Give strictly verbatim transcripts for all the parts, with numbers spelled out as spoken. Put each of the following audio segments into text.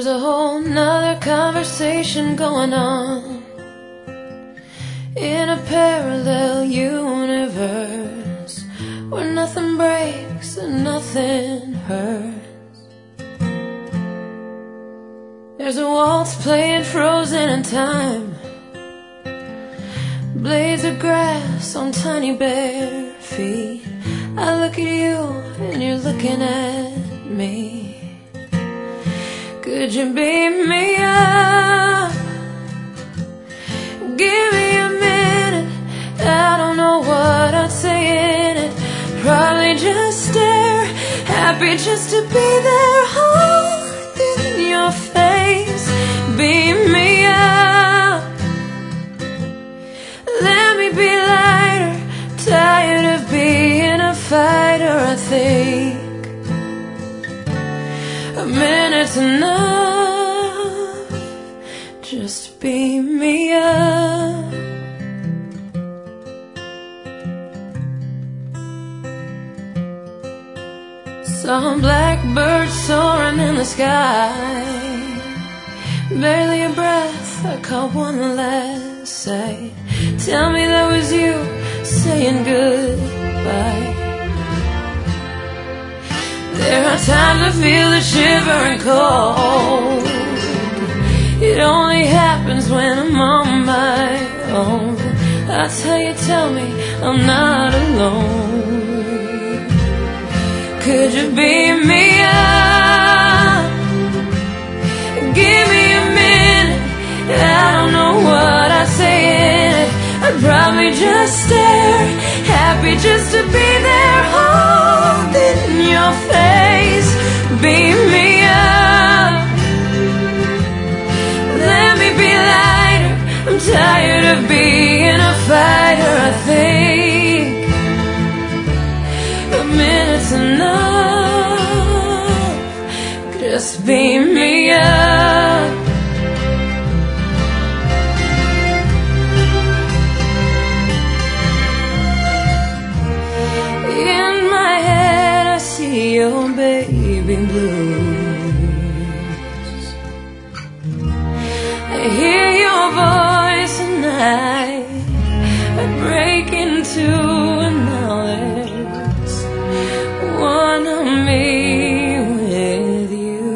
There's a whole nother conversation going on in a parallel universe where nothing breaks and nothing hurts. There's a waltz playing frozen in time, blades of grass on tiny bare feet. I look at you and you're looking at me. Could you beam me up? Give me a minute. I don't know what I'd say in it. Probably just stare, happy just to be there, holding your face. Beam me up. Let me be lighter, tired of being a fighter. I think a minute's enough, just beam me up. Some blackbird soaring in the sky, barely a breath, I caught one last sight. Tell me that was you saying goodbye. There are times I feel the shivering cold. It only happens when I'm on my own. That's how you tell me I'm not alone. Could you beam me up? Give me a minute. I don't know what I'd say in it. I'd probably just stare, happy just to be there, holding your face. Beam me up. Let me be lighter, I'm tired of being a fighter. I think a minute's enough, just beam me up. In my head I see your baby blues. I hear your voice and I, I break into another. One of me with you.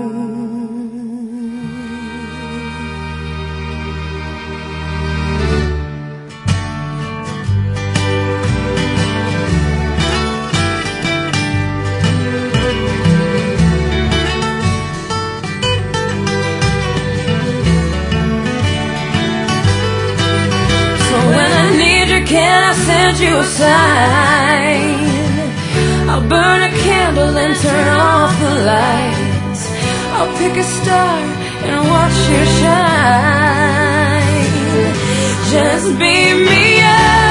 So when I need you, can I send you a sign? I'll burn a candle and turn off the lights. I'll pick a star and watch you shine. Just beam me up.